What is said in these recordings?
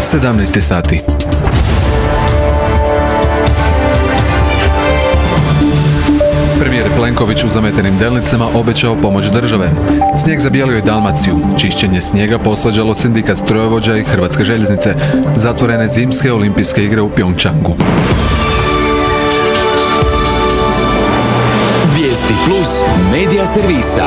17 sati. Premijer Plenković u zametenim Delnicama obećao pomoć države. Snijeg zabijelio je Dalmaciju. Čišćenje snijega posvađalo sindikat strojovođa i Hrvatske željeznice. Zatvorene zimske olimpijske igre u Pjongčangu. Vijesti plus medija servisa.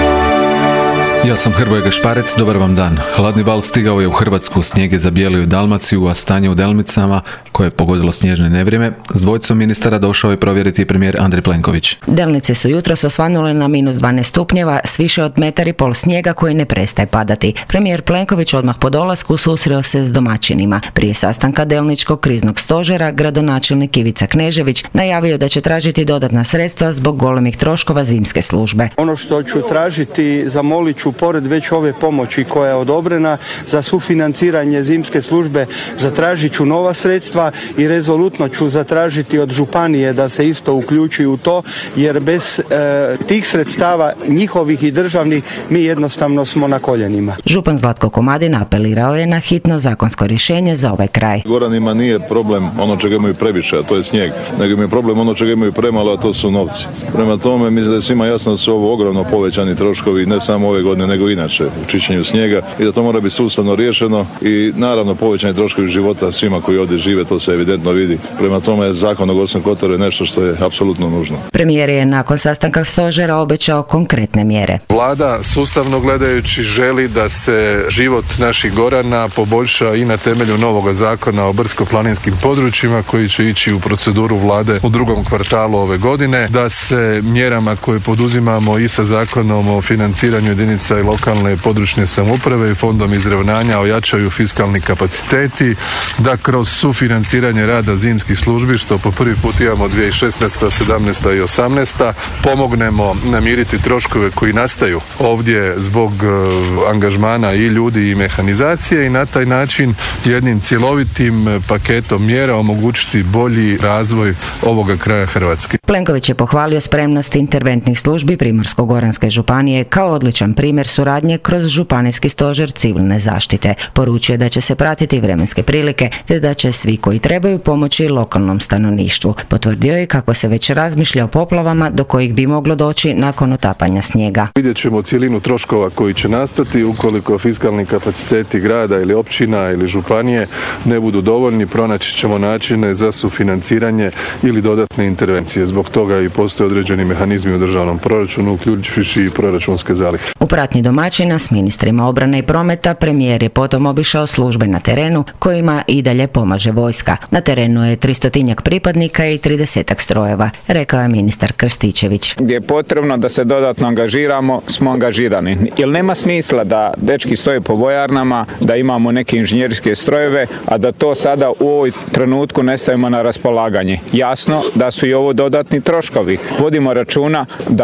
Ja sam Hrvoje Gašparec, dobar vam dan. Hladni val stigao je u Hrvatsku, snijeg je zabijelio Dalmaciju, a stanje u Delnicama, koje je pogodilo snježne nevrijeme, s dvojicom ministara došao je provjeriti premijer Andrej Plenković. Delnice su jutros osvanule na -12 stupnjeva s više od 1,5 m snijega koji ne prestaje padati. Premijer Plenković odmah po dolasku susreo se s domaćinima. Prije sastanka Delničkog kriznog stožera, gradonačelnik Ivica Knežević najavio da će tražiti dodatna sredstva zbog golemih troškova zimske službe. Ono što ću tražiti, zamolit ću pored već ove pomoći koja je odobrena za sufinanciranje zimske službe, zatražit ću nova sredstva i rezolutno ću zatražiti od županije da se isto uključi u to, jer bez tih sredstava njihovih i državnih mi jednostavno smo na koljenima. Župan Zlatko Komadin apelirao je na hitno zakonsko rješenje za ovaj kraj. Goranima nije problem ono čega imaju previše, a to je snijeg, nego im je problem ono čega imaju premalo, a to su novci. Prema tome mislim da je svima jasno da su ovo ogromno povećani troškovi, ne samo ove godine nego inače u čišćenju snijega, i da to mora biti sustavno riješeno i naravno povećani troškovi života svima koji ovdje žive, to se evidentno vidi. Prema tome Zakon o Gorskom kotaru je nešto što je apsolutno nužno. Premijer je nakon sastanka stožera obećao konkretne mjere. Vlada sustavno gledajući želi da se život naših Gorana poboljša i na temelju novoga Zakona o brdsko-planinskim područjima koji će ići u proceduru Vlade u drugom kvartalu ove godine, da se mjerama koje poduzimamo i sa Zakonom o financiranju jedinica i lokalne i područne samouprave i fondom izravnanja ojačaju fiskalni kapaciteti, da kroz sufinanciranje rada zimskih službi, što po prvi put imamo 2016., 2017. i 2018. pomognemo namiriti troškove koji nastaju ovdje zbog angažmana i ljudi i mehanizacije i na taj način jednim cjelovitim paketom mjera omogućiti bolji razvoj ovoga kraja Hrvatske. Plenković je pohvalio spremnost interventnih službi Primorsko-goranske županije kao odličan primjer suradnje kroz županijski stožer civilne zaštite. Poručio da će se pratiti vremenske prilike te da će svi koji trebaju pomoći lokalnom stanovništvu. Potvrdio je kako se već razmišlja o poplavama do kojih bi moglo doći nakon otapanja snijega. Vidjet ćemo cjelinu troškova koji će nastati ukoliko fiskalni kapaciteti grada ili općina ili županije ne budu dovoljni, pronaći ćemo načine za sufinanciranje ili dodatne intervencije. Zbog toga i postoje određeni mehanizmi u državnom proračunu, uključujući i proračunske zalihe. U pratnji domaćina s ministrima obrane i prometa premijer je potom obišao službe na terenu kojima i dalje pomaže vojska. Na terenu je 300 pripadnika i 30 strojeva, rekao je ministar Krstičević. Gdje je potrebno da se dodatno angažiramo, smo angažirani. Jer nema smisla da dečki stoje po vojarnama, da imamo neke inženjerske strojeve, a da to sada u ovoj trenutku ne stavimo na raspolaganje. Jasno da su i ovo dodatni troškovi. Vodimo računa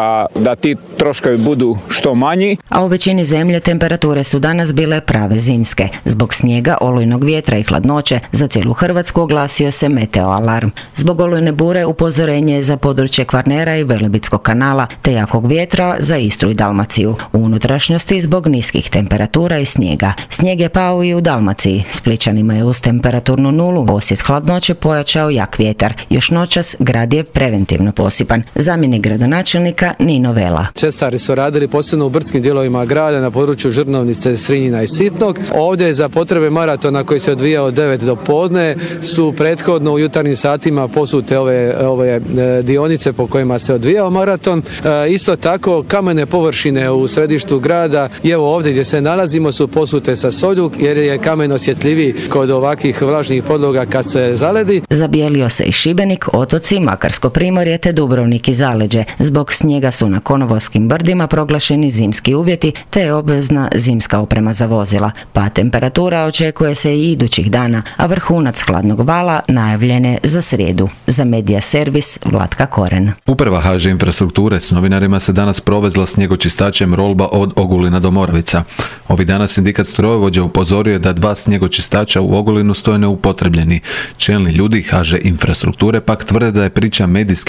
da ti troškovi budu što manji. A u većini zemlje temperature su danas bile prave zimske. Zbog snijega, olujnog vjetra i hladnoće za cijelu Hrvatsku oglasio se meteo alarm. Zbog olujne bure upozorenje je za područje Kvarnera i Velebitskog kanala te jakog vjetra za Istru i Dalmaciju. U unutrašnjosti zbog niskih temperatura i snijega. Snijeg je pao i u Dalmaciji. Splićanima je uz temperaturnu nulu osjet hladnoće pojačao jak vjetar. Još noćas grad je preventivno posipan. Zamjenik gradonačelnika Nino Vela. Čestari su radili posebno u brdskim dijelovima grada na području Žrnovnice, Srinjina i Sitnog. Ovdje za potrebe maratona koji se odvijao od 9 do podne su prethodno u jutarnjim satima posute ove dionice po kojima se odvijao maraton. Isto tako kamene površine u središtu grada i evo ovdje gdje se nalazimo su posute sa solju jer je kamen osjetljiviji kod ovakvih vlažnih podloga kad se zaledi. Zabijelio se i Šibenik, otoci, Makarsko primorje te Dubrovnik i Zaleđe. Zbog snijega su na Konovolskim brdima proglašeni zimski uvjeti te je obvezna zimska oprema za vozila. Pa temperatura očekuje se i idućih dana, a vrhunac hladnog vala najavljen je za srijedu. Za Medija servis Vlatka Koren. Uprava HŽ Infrastrukture s novinarima se danas provezla snjegočistačem Rolba od Ogulina do Moravica. Ovih dana sindikat strojovođa upozorio je da 2 snjegočistača u Ogulinu stoje neupotrebljeni. Čelni ljudi HŽ Infrastrukture pak tvrde da je priča medijski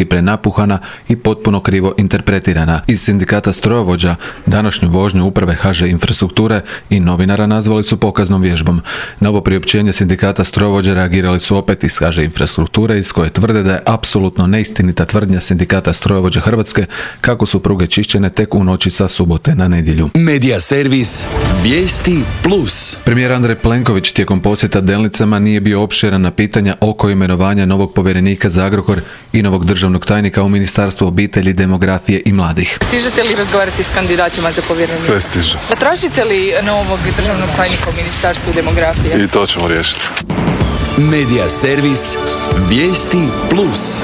politički prenapuhana i potpuno krivo interpretirana. Iz sindikata strojovođa današnju vožnju uprave HŽ Infrastrukture i novinara nazvali su pokaznom vježbom. Na ovo priopćenje sindikata strojovođa reagirali su opet iz HŽ Infrastrukture, iz koje tvrde da je apsolutno neistinita tvrdnja sindikata strojovođa Hrvatske kako su pruge čišćene tek u noći sa subote na nedjelju. Medija servis Vijesti Plus. Premijer Andrej Plenković tijekom posjeta Delnicama nije bio opširan na pitanja oko imenovanja novog povjerenika za Agrokor i novog državnog tajnika u Ministarstvu obitelji, demografije i mladih. Stižete li razgovarati s kandidatima za povjerenika? Sve stiže. Pa tražite li novog državnog tajnika u Ministarstvu demografije? I to ćemo riješiti. Medija servis Vijesti Plus.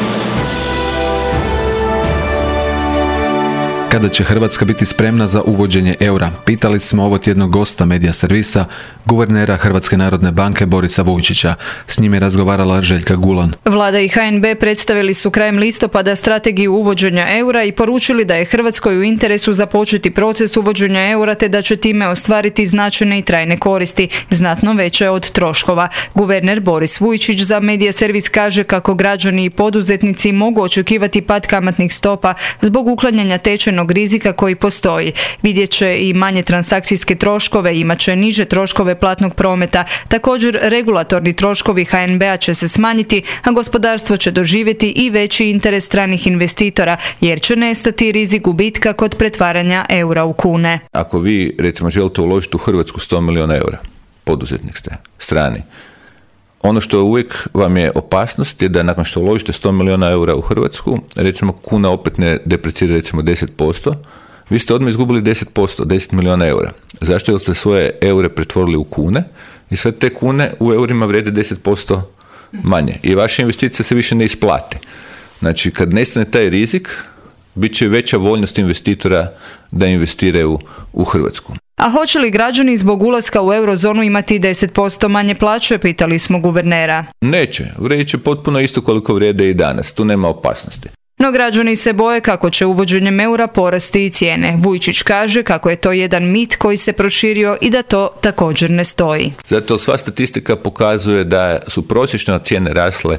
Kada će Hrvatska biti spremna za uvođenje eura? Pitali smo ovo tjedno gosta Medija servisa, guvernera Hrvatske narodne banke Borisa Vujčića. S njim je razgovarala Željka Gulan. Vlada i HNB predstavili su krajem listopada strategiju uvođenja eura i poručili da je Hrvatskoj u interesu započeti proces uvođenja eura te da će time ostvariti značajne i trajne koristi, znatno veće od troškova. Guverner Boris Vujčić za Medija servis kaže kako građani i poduzetnici mogu očekivati pad kamatnih stopa zbog uklanjanja tečajnog rizika koji postoji. Vidjet će i manje transakcijske troškove, imat će niže troškove platnog prometa. Također, regulatorni troškovi HNB-a će se smanjiti, a gospodarstvo će doživjeti i veći interes stranih investitora, jer će nestati rizik gubitka kod pretvaranja eura u kune. Ako vi, recimo, želite uložiti u Hrvatsku 100 milijuna eura, poduzetnik ste, strani, ono što uvijek vam je opasnost je da nakon što uložite 100 milijuna eura u Hrvatsku, recimo kuna opet ne deprecira recimo 10%, vi ste odmah izgubili 10%, 10 milijuna eura. Zašto? Jer ste svoje eure pretvorili u kune i sad te kune u eurima vrijede 10% manje i vaša investicija se više ne isplati. Znači, kad nestane taj rizik, bit će veća voljnost investitora da investiraju u Hrvatsku. A hoće li građani zbog ulaska u eurozonu imati 10% manje plaće, pitali smo guvernera. Neće, vrijedit će potpuno isto koliko vrijede i danas, tu nema opasnosti. No građani se boje kako će uvođenjem eura porasti i cijene. Vujčić kaže kako je to jedan mit koji se proširio i da to također ne stoji. Zato sva statistika pokazuje da su prosječno cijene rasle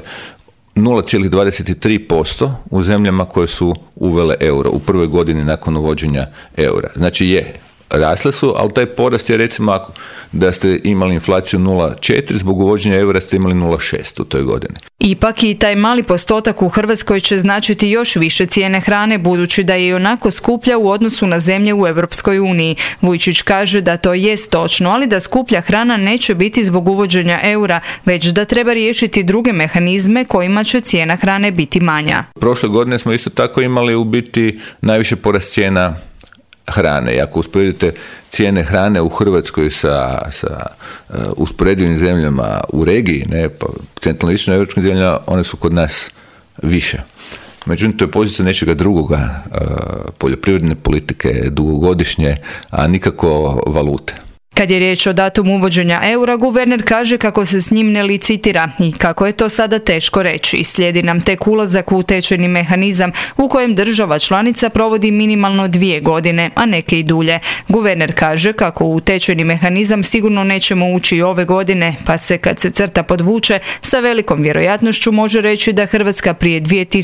0,23% u zemljama koje su uvele euro u prvoj godini nakon uvođenja eura. Znači rasle su, ali taj porast je recimo ako da ste imali inflaciju 0,4, zbog uvođenja eura ste imali 0,6 u toj godini. Ipak i taj mali postotak u Hrvatskoj će značiti još više cijene hrane, budući da je i onako skuplja u odnosu na zemlje u Europskoj uniji. Vujčić kaže da to jest točno, ali da skuplja hrana neće biti zbog uvođenja eura, već da treba riješiti druge mehanizme kojima će cijena hrane biti manja. Prošle godine smo isto tako imali u biti najviše porast cijena hrane. I ako usporedite cijene hrane u Hrvatskoj sa usporedivim zemljama u regiji, ne, pa centralno-istočnim europskim zemljama, one su kod nas više. Međutim, to je pozicija nečega drugoga, poljoprivredne politike, dugogodišnje, a nikako valute. Kad je riječ o datumu uvođenja eura, guverner kaže kako se s njim ne licitira i kako je to sada teško reći. Slijedi nam tek ulazak u tečajni mehanizam u kojem država članica provodi minimalno 2 godine, a neke i dulje. Guverner kaže kako u tečajni mehanizam sigurno nećemo ući ove godine, pa se kad se crta podvuče, sa velikom vjerojatnošću može reći da Hrvatska prije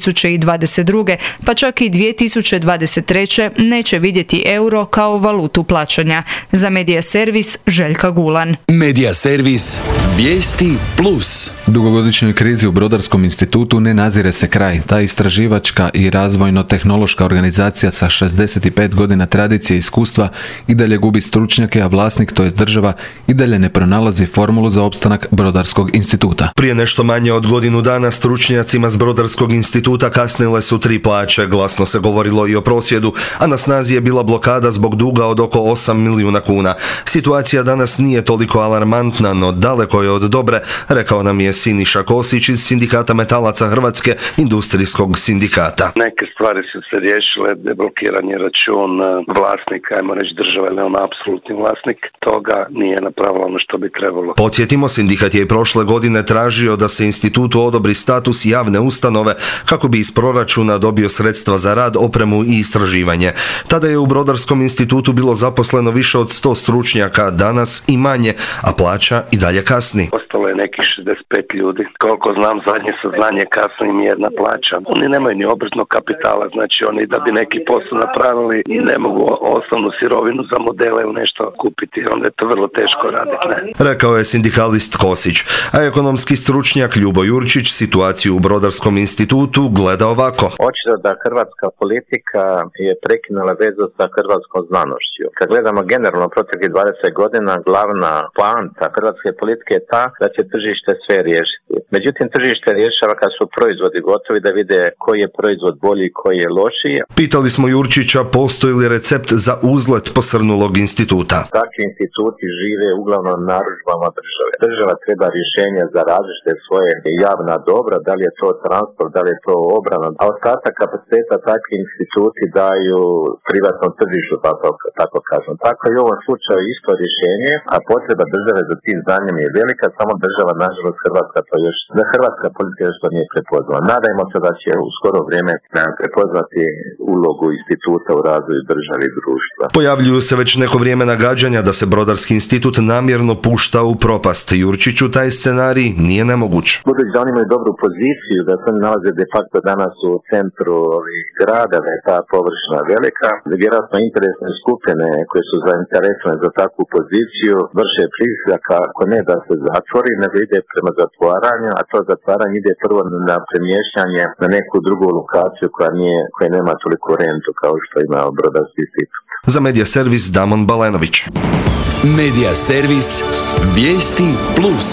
2022. pa čak i 2023. neće vidjeti euro kao valutu plaćanja. Za Medija servis Željka Gulan. Medija servis Vijesti Plus. Dugogodišnjoj krizi u Brodarskom institutu ne nazire se kraj. Ta istraživačka i razvojno-tehnološka organizacija sa 65 godina tradicije i iskustva i dalje gubi stručnjake, a vlasnik, to jest država, i dalje ne pronalazi formulu za opstanak Brodarskog instituta. Prije nešto manje od godinu dana stručnjacima s Brodarskog instituta kasnile su 3 plaće. Glasno se govorilo i o prosvjedu, a na snazi je bila blokada zbog duga od oko 8 milijuna kuna. Situacija danas nije toliko alarmantna, no daleko je od dobre, rekao nam je Siniša Kosić iz Sindikata metalaca Hrvatske, industrijskog sindikata. Neke stvari su se riješile, deblokiranje račun vlasnika, ajmo reći država ili on apsolutni vlasnik, toga nije napravilo ono što bi trebalo. Podsjetimo, sindikat je i prošle godine tražio da se institutu odobri status javne ustanove kako bi iz proračuna dobio sredstva za rad, opremu i istraživanje. Tada je u Brodarskom institutu bilo zaposleno više od 100 stručnjaka, danas i manje, a plaća i dalje kasni. Ostalo je nekih 65 ljudi. Koliko znam, zadnje saznanje kasno im je jedna plaća. Oni nemaju ni obrtnog kapitala, znači oni da bi neki posao napravili ne mogu osnovnu sirovinu za modele u nešto kupiti, onda je to vrlo teško raditi. Ne? Rekao je sindikalist Kosić, a ekonomski stručnjak Ljubo Jurčić situaciju u Brodarskom institutu gleda ovako. Očito da hrvatska politika je prekinula vezu sa hrvatskom znanošću. Kad gledamo generalno proteklih 20 godina, glavna poanta hrvatske politike je ta da će tržište sve riješiti. Međutim, tržište rješava kad su proizvodi gotovi, da vide koji je proizvod bolji, koji je lošiji. Pitali smo Jurčića postoji li recept za uzlet posrnulog instituta. Takvi instituti žive uglavnom narudžbama države. Država treba rješenja za različite svoje javna dobra, da li je to transport, da li je to obrana, a ostatak kapaciteta takvi instituti daju privatnom tržištu, tako kažem. Tako i u ovom slučaju isto rješenje, a potreba države za tim znanjem je velika, samo država, nažalost, hrvatska politika još to nije prepoznala. Nadajmo se da će u skoro vrijeme prepoznati ulogu instituta u razvoju države i društva. Pojavljuju se već neko vrijeme nagađanja da se Brodarski institut namjerno pušta u propast. Jurčiću taj scenarij nije nemoguć. Budući da oni imaju dobru poziciju, da se oni nalaze de facto danas u centru ovih grada, da je ta površina velika, vjerojatno interesne skupine koje su zainteresovane za takvu poziciju vrše pritisak, ako ne da se zatvori, nego ide prema zatvaranju, a to zatvaranje ide prvo na premještanje na neku drugu lokaciju koja nema toliko rentu kao što ima Brodarski institut. Za Medija servis Damon Balenović. Medija servis Vijesti Plus.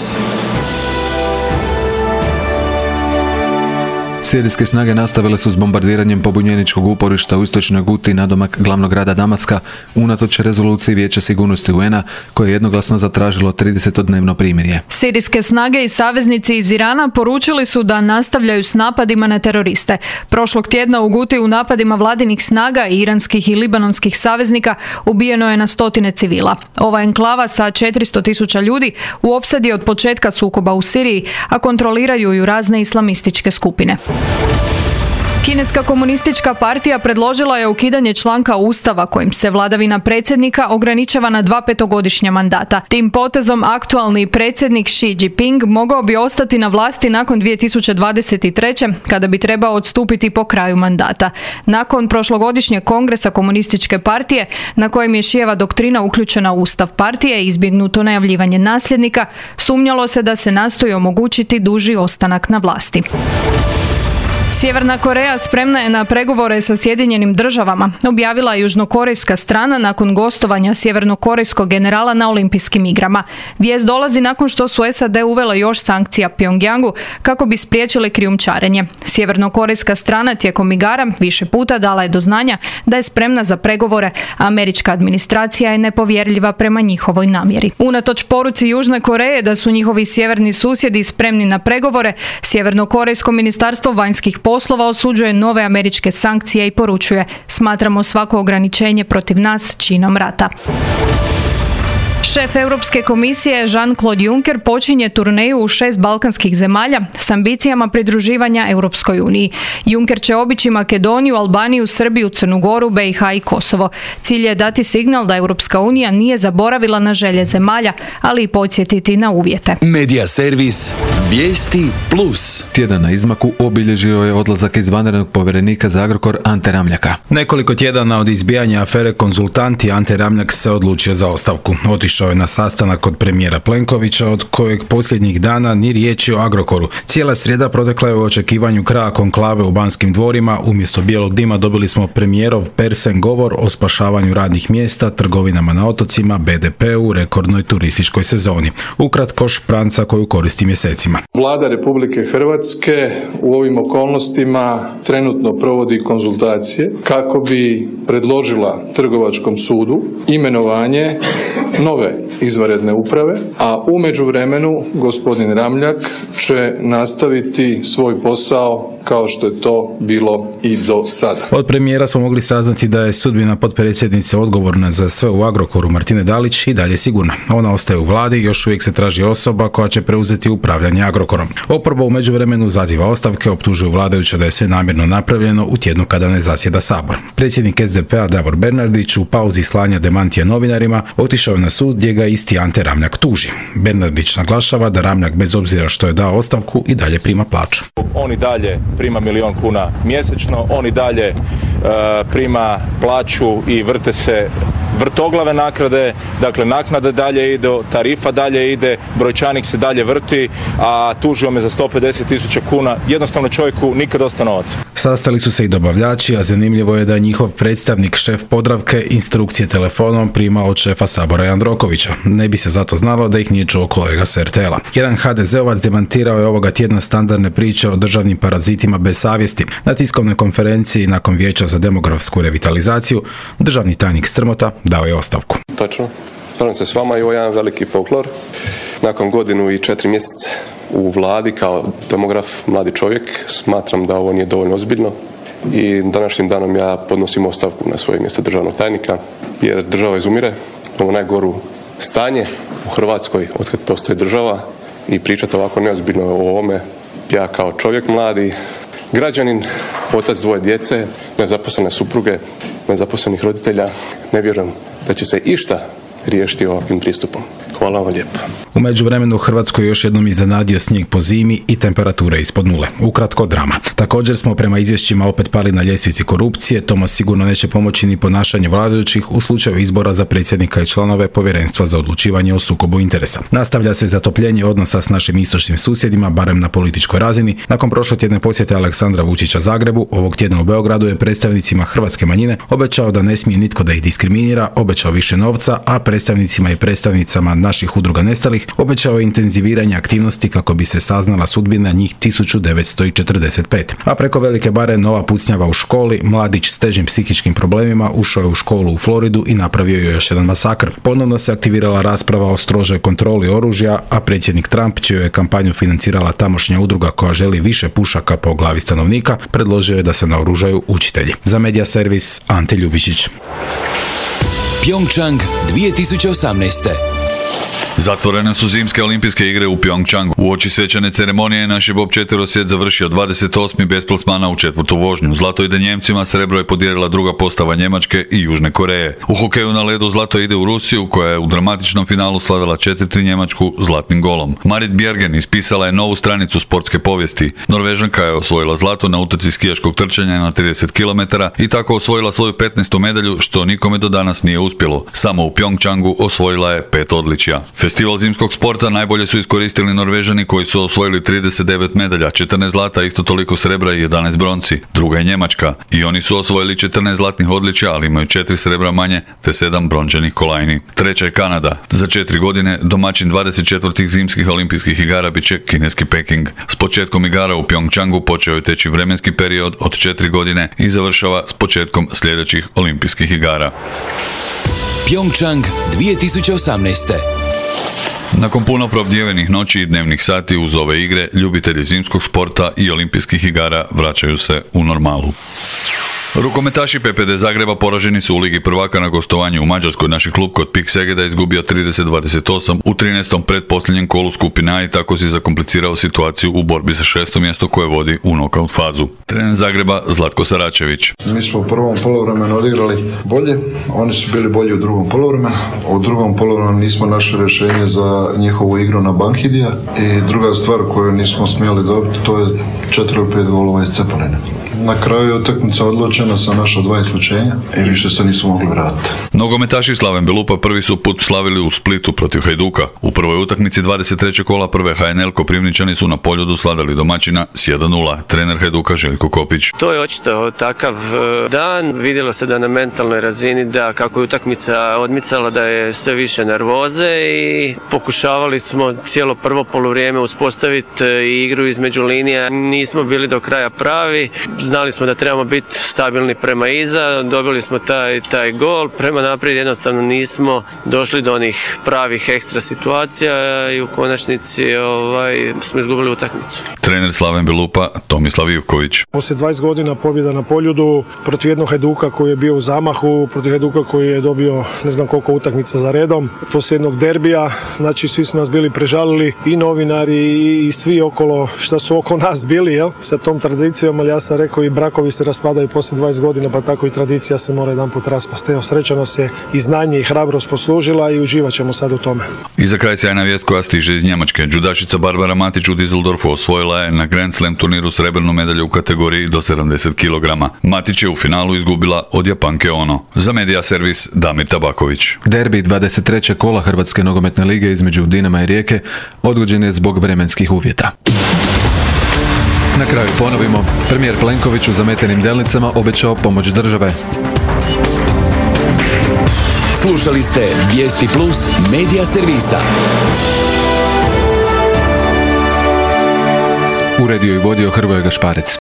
Sirijske snage nastavile su s bombardiranjem pobunjeničkog uporišta u istočnoj Guti nadomak glavnog grada Damaska, unatoč rezoluciji Vijeća sigurnosti UN-a koje je jednoglasno zatražilo 30-dnevno primirje. Sirijske snage i saveznici iz Irana poručili su da nastavljaju s napadima na teroriste. Prošlog tjedna u Guti u napadima vladinih snaga, iranskih i libanonskih saveznika ubijeno je na stotine civila. Ova enklava sa 400.000 ljudi u opsadi od početka sukoba u Siriji, a kontroliraju ju razne islamističke skupine. Kineska komunistička partija predložila je ukidanje članka Ustava kojim se vladavina predsjednika ograničava na 2 petogodišnja mandata. Tim potezom aktualni predsjednik Xi Jinping mogao bi ostati na vlasti nakon 2023. kada bi trebao odstupiti po kraju mandata. Nakon prošlogodišnjeg kongresa komunističke partije, na kojem je Šijeva doktrina uključena u Ustav partije i izbjegnuto najavljivanje nasljednika, sumnjalo se da se nastoji omogućiti duži ostanak na vlasti. Sjeverna Koreja spremna je na pregovore sa Sjedinjenim državama, objavila je južnokorejska strana nakon gostovanja sjevernokorejskog generala na olimpijskim igrama. Vijest dolazi nakon što su SAD uvele još sankcija Pjongjangu kako bi spriječili krijumčarenje. Sjevernokorejska strana tijekom igara više puta dala je do znanja da je spremna za pregovore, a američka administracija je nepovjerljiva prema njihovoj namjeri. Unatoč poruci Južne Koreje da su njihovi sjeverni susjedi spremni na pregovore, Sjevernokorejsko ministarstvo vanjskih poslova osuđuje nove američke sankcije i poručuje: smatramo svako ograničenje protiv nas činom rata. Šef Europske komisije Jean-Claude Juncker počinje turneju u 6 balkanskih zemalja s ambicijama pridruživanja Europskoj uniji. Juncker će obići Makedoniju, Albaniju, Srbiju, Crnu Goru, BiH i Kosovo. Cilj je dati signal da Europska unija nije zaboravila na želje zemalja, ali i podsjetiti na uvjete. Medija servis Vijesti Plus. Tjedan na izmaku obilježio je odlazak izvanrednog povjerenika za Agrokor Ante Ramljaka. Nekoliko tjedana od izbijanja afere Konzultanti Ante Ramljak se odlučio za ostavku. Otišao je na sastanak kod premijera Plenkovića, od kojeg posljednjih dana ni riječi o Agrokoru. Cijela srijeda protekla je u očekivanju kraja konklave u Banskim dvorima. Umjesto bijelog dima dobili smo premijerov persen govor o spašavanju radnih mjesta, trgovinama na otocima, BDP-u, rekordnoj turističkoj sezoni. Ukratko špranca koju koristi mjesecima. Vlada Republike Hrvatske u ovim okolnostima trenutno provodi konzultacije kako bi predložila Trgovačkom sudu imenovanje nove izvanredne uprave, a u međuvremenu gospodin Ramljak će nastaviti svoj posao kao što je to bilo i do sada. Od premijera smo mogli saznati da je sudbina potpredsjednice odgovorna za sve u Agrokoru Martine Dalić i dalje sigurna. Ona ostaje u vladi, još uvijek se traži osoba koja će preuzeti upravljanje Agrokorom. Oporba u međuvremenu zaziva ostavke, optužuju vladajuće da je sve namjerno napravljeno u tjednu kada ne zasjeda Sabor. Predsjednik SDP-a Davor Bernardić u pauzi slanja demantije novinarima otišao je na sud gdje ga isti Ante Ramljak tuži. Bernardić naglašava da Ramljak bez obzira što je dao ostavku i dalje prima plaću. On i dalje prima 1 milijun kuna mjesečno, on i dalje prima plaću i vrte se vrtoglave naknade, dakle naknada dalje ide, tarifa dalje ide, brojčanik se dalje vrti, a tužio me za 150.000 kuna, jednostavno čovjeku nikad dosta novaca. Sastali su se i dobavljači, a zanimljivo je da je njihov predstavnik, šef Podravke, instrukcije telefonom primao od šefa Sabora Jandrokovića. Ne bi se zato znalo da ih nije čuo kolega s RTL-a. Jedan HDZ-ovac demantirao je ovoga tjedna standardne priče o državnim parazitima bez savjesti. Na tiskovnoj konferenciji nakon Vijeća za demografsku revitalizaciju državni tajnik Strmota dao je ostavku. Točno. Slažem se s vama i ovo je jedan veliki folklor. Nakon 1 godinu i 4 mjeseca u vladi kao demograf, mladi čovjek, smatram da ovo nije dovoljno ozbiljno i današnjim danom ja podnosim ostavku na svoje mjesto državnog tajnika jer država izumire, imamo najgoru stanje u Hrvatskoj otkad postoji država i pričati ovako neozbiljno o ovome. Ja kao čovjek mladi, građanin, otac 2 djece, nezaposlene supruge, nezaposlenih roditelja, ne vjerujem da će se išta riješiti ovakvim pristupom. Hvala vam lijepo. U međuvremenu Hrvatskoj još jednom iznenadio snijeg po zimi i temperature ispod nule. Ukratko, drama. Također smo prema izvješćima opet pali na ljestvici korupcije. Toma sigurno neće pomoći ni ponašanje vladajućih u slučaju izbora za predsjednika i članove Povjerenstva za odlučivanje o sukobu interesa. Nastavlja se zatopljenje odnosa s našim istočnim susjedima, barem na političkoj razini. Nakon prošlotjedne posjete Aleksandra Vučića Zagrebu, ovog tjedna u Beogradu je predstavnicima hrvatske manjine obećao da ne smije nitko da ih diskriminira, obećao više novca, a predstavnicima i predstavnicama naših udruga nestalih obećao je intenziviranje aktivnosti kako bi se saznala sudbina njih 1945. A preko Velike Bare nova pucnjava u školi, mladić s težim psihičkim problemima ušao je u školu u Floridu i napravio je još jedan masakr. Ponovno se aktivirala rasprava o strožoj kontroli oružja, a predsjednik Trump, čiju je kampanju financirala tamošnja udruga koja želi više pušaka po glavi stanovnika, predložio je da se naoružaju učitelji. Za Media servis Ante Ljubičić. Pyeongchang 2018. Zatvorene su zimske olimpijske igre u Pyeongchangu. U oči svečane ceremonije naš je Bob četverosjed završio 28. bez plasmana u 4. vožnju. Zlato ide Njemcima, srebro je podijelila druga postava Njemačke i Južne Koreje. U hokeju na ledu zlato ide u Rusiju, koja je u dramatičnom finalu slavila 4-3 Njemačku zlatnim golom. Marit Bjergen ispisala je novu stranicu sportske povijesti. Norvežanka je osvojila zlato na utrci skijaškog trčanja na 30 km i tako osvojila svoju 15. medalju, što nikome do danas nije uspjelo. Samo u Pyeongchangu osvojila je 5 odličja. Festival zimskog sporta najbolje su iskoristili Norvežani koji su osvojili 39 medalja, 14 zlata, isto toliko srebra i 11 bronci. Druga je Njemačka i oni su osvojili 14 zlatnih odličja, ali imaju 4 srebra manje te 7 brončanih kolajni. Treća je Kanada. Za 4 godine domaćin 24. zimskih olimpijskih igara bit će kineski Peking. S početkom igara u Pyeongchangu počeo je teći vremenski period od 4 godine i završava s početkom sljedećih olimpijskih igara. Pyeongchang 2018. Nakon puno probdjevenih noći i dnevnih sati uz ove igre, ljubitelji zimskog sporta i olimpijskih igara vraćaju se u normalu. Rukometaši PPD Zagreba poraženi su u Ligi prvaka na gostovanju u Mađarskoj. Naš klub kod PIK Segeda izgubio 30-28 u 13. pretposljednjem kolu skupine A i tako si zakomplicirao situaciju u borbi za 6. mjesto koje vodi u nokaut fazu. Trener Zagreba Zlatko Saračević. Mi smo u prvom poluvremenu odigrali bolje, oni su bili bolji u drugom poluvremenu. U drugom poluvremenu nismo našli rješenje za njihovu igru na Bankidija i druga stvar koju nismo smjeli dobiti, to je 4 ili 5 golova iz Cepoline. Na kraju je utakmica odlučena sa naša 2 isključenja i više se nismo mogli vratiti. Nogometaši Slaven Belupa prvi su put slavili u Splitu protiv Hajduka. U prvoj utakmici 23. kola prve HNL Koprivničani su na Poljudu slavili domaćina s 1-0. Trener Hajduka Željko Kopić. To je očito takav dan. Vidjelo se da na mentalnoj razini, da kako je utakmica odmicala, da je sve više nervoze i pokušavali smo cijelo prvo poluvrijeme uspostaviti igru između linija. Nismo bili do kraja pravi. Znali smo da trebamo biti stabilni prema iza, dobili smo taj gol, prema naprijed jednostavno nismo došli do onih pravih ekstra situacija i u konačnici smo izgubili utakmicu. Trener Slaven Belupa Tomislav Ivković. Poslije 20 godina pobjeda na Poljudu protiv jednog Hajduka koji je bio u zamahu, protiv Hajduka koji je dobio ne znam koliko utakmica za redom, poslije jednog derbija, znači svi su nas bili prežalili i novinari i svi okolo, šta su oko nas bili, sa tom tradicijom, ali ja sam rekao i brakovi se raspadaju poslije poslije 20 godina, pa tako i tradicija se mora jedanput raspasti. Evo, sreća nas je i znanje i hrabrost poslužila i uživat ćemo sad u tome. I za kraj sjajna vijest koja stiže iz Njemačke. Džudašica Barbara Matić u Düsseldorfu osvojila je na Grand Slam turniru srebrnu medalju u kategoriji do 70 kg. Matić je u finalu izgubila od Japanke Ono. Za Media Servis Damir Tabaković. Derbi 23. kola Hrvatske nogometne lige između Dinama i Rijeke odgođen je zbog vremenskih uvjeta. Na kraju ponovimo, premijer Plenković u zametenim Delnicama obećao pomoć države. Slušali ste Vijesti Plus Media Servisa. Uredio i vodio Hrvoje Gašparec.